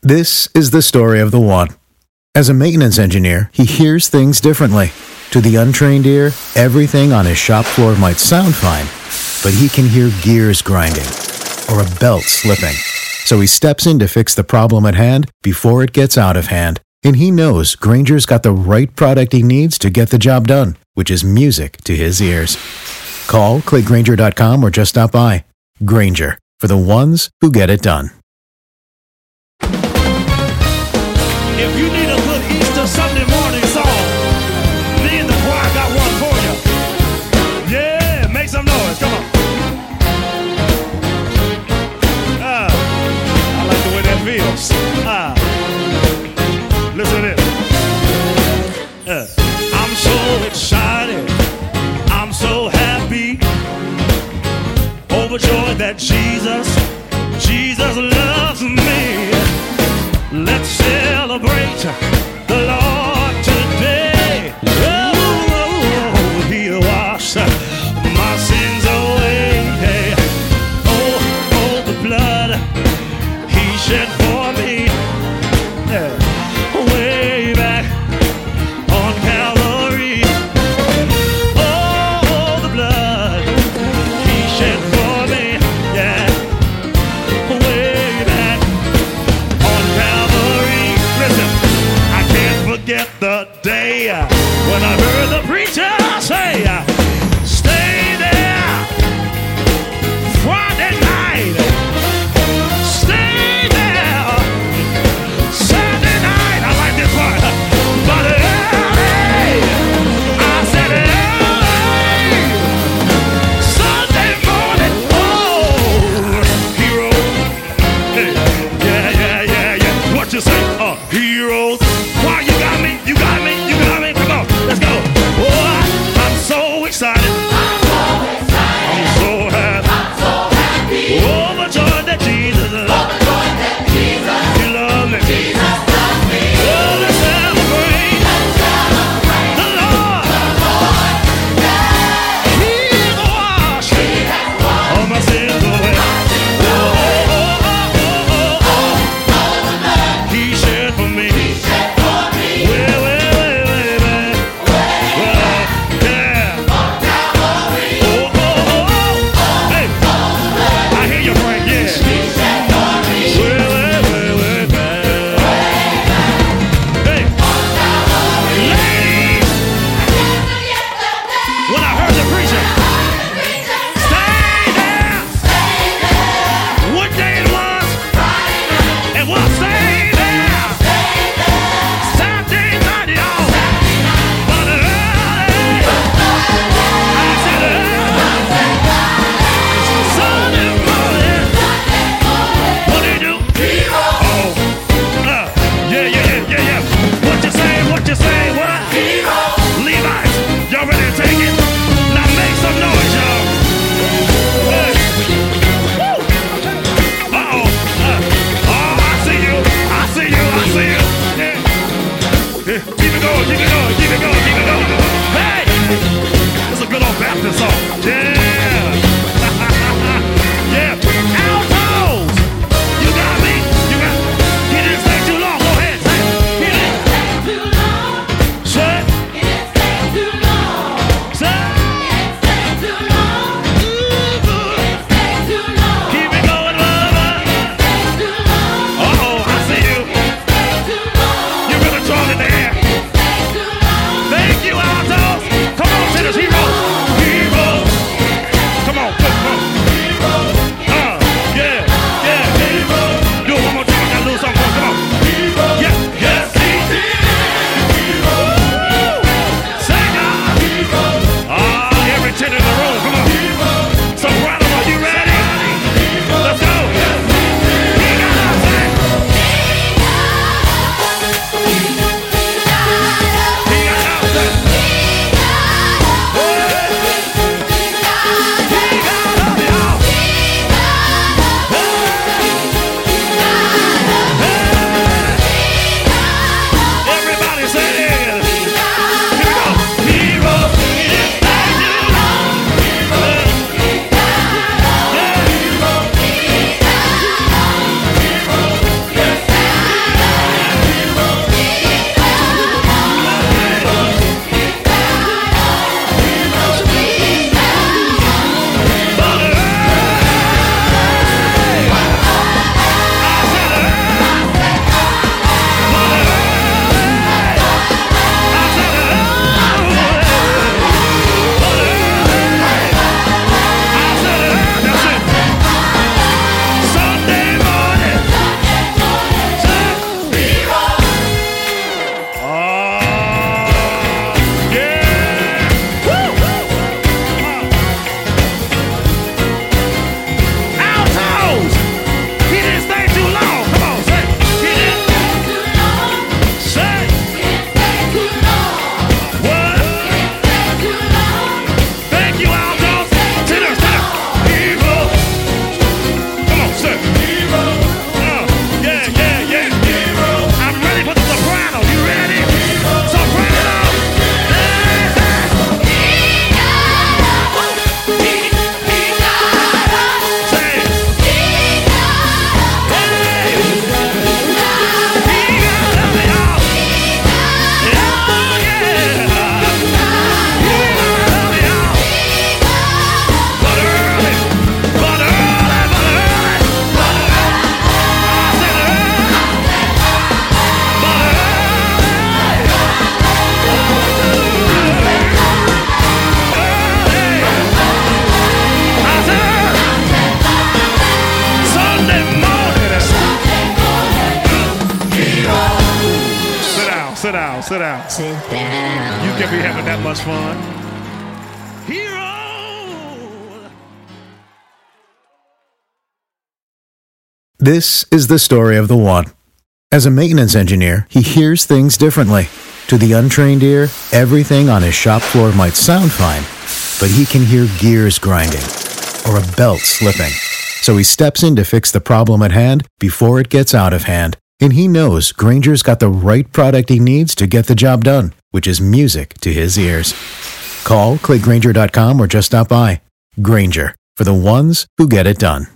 This is the story of the one. As a maintenance engineer, he hears things differently. To the untrained ear, everything on his shop floor might sound fine, but he can hear gears grinding or a belt slipping. So he steps in to fix the problem at hand before it gets out of hand. And he knows Grainger's got the right product he needs to get the job done, which is music to his ears. Call, click Grainger.com, or just stop by. Grainger, for the ones who get it done. If you need a good Easter Sunday morning song, me and the choir got one for you. Yeah, make some noise, come on. I like the way that feels. Listen to this. I'm so excited, I'm so happy, overjoyed that Jesus loves me. Let's celebrate the Lord today. Oh, He'll wash my sins away. Oh, the blood He shed for me, way back on Calvary. Oh, the blood He shed for me, yeah, way back on Calvary. Listen, I can't forget the day when I heard the preacher say, stay there Friday night, stay there Saturday night. I like this part. But early, I said early Sunday morning, oh, hero. Hey, yeah. What you say? Heroes. Why you got me? You got me. Come on, let's go. Oh, I'm so excited. I'm so happy. Overjoyed that Jesus loves me. He loves me. Oh, let's celebrate the Lord. He washed all my sins away. He shed for me. Way back. Yeah. Hey, I hear you, Frank. Yeah. Way back. Hey, ladies, when I heard the preacher, stay there. What day it was? And we'll stay there. Saturday night, y'all. But early, I said early Sunday morning. What do you do? Oh, yeah. What you say? What? Levites, y'all ready to take it? Now make some noise, y'all. Hey. Woo. Uh-oh. Oh, I see you. Sit down. Sit down. You can be having that much fun. Hero. This is the story of the one. As a maintenance engineer, he hears things differently. To the untrained ear, everything on his shop floor might sound fine, but he can hear gears grinding or a belt slipping. So he steps in to fix the problem at hand before it gets out of hand. And he knows Grainger's got the right product he needs to get the job done, which is music to his ears. Call, click Grainger.com, or just stop by. Grainger, for the ones who get it done.